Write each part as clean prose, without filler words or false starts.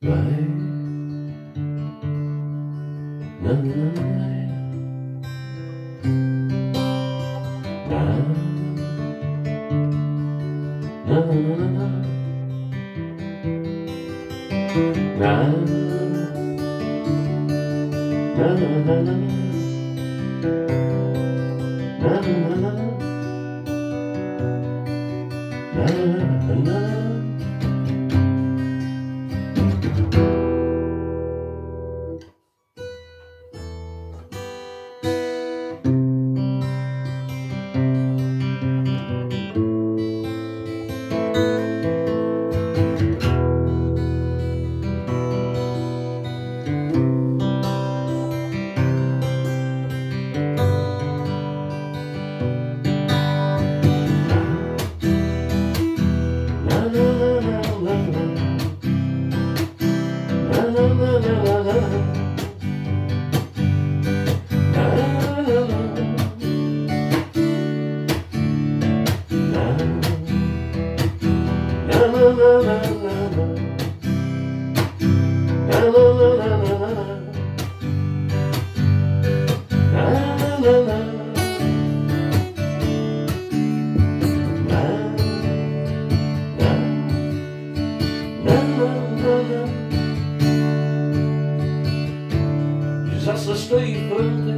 Zase stojí fronty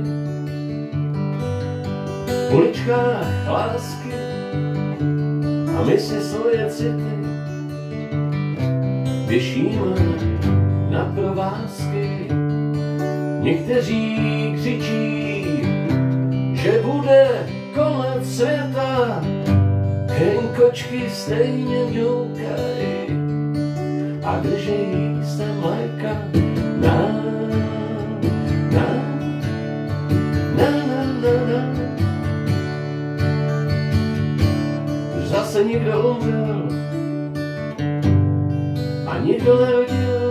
v uličkách lásky a my si svoje city věšíme na provázky. Někteří křičí, že bude konec světa, jen kočky stejně mňoukají a drží se mléka na. Zase někdo umřel a někdo narodil,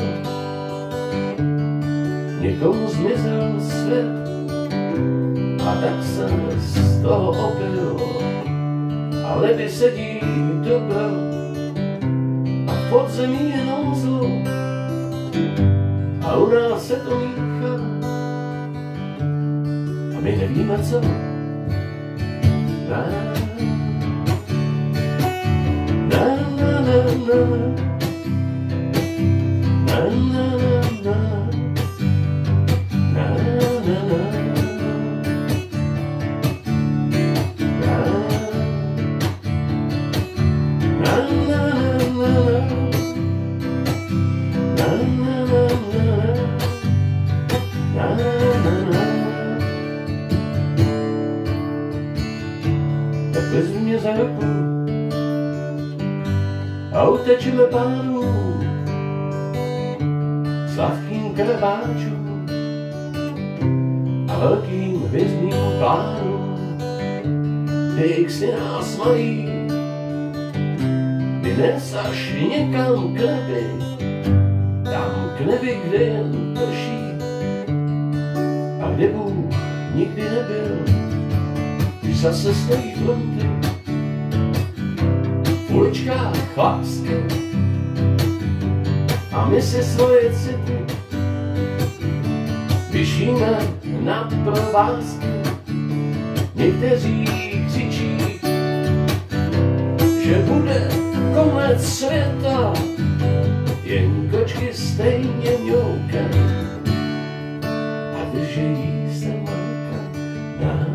někomu zmizel svět a tak se z toho opil. A ledy sedí dobro a v podzemí jenom zlo a u nás se to míchá a my nevíme co. Tak vezmi mě za ruku a utečeme pánu sladkým krabáčům a velkým hvězdným plánům. Ty si nás mají vynes až někam k nebi, tam k nebi, kde jen prší a kde Bůh nikdy nebyl. Když zase stojí fronty v uličkách lásky a my si svoje city vyšíme na provázky. Někteří křičí, že bude konec světa, jen kočky stejně mňoukají a drží se mléka.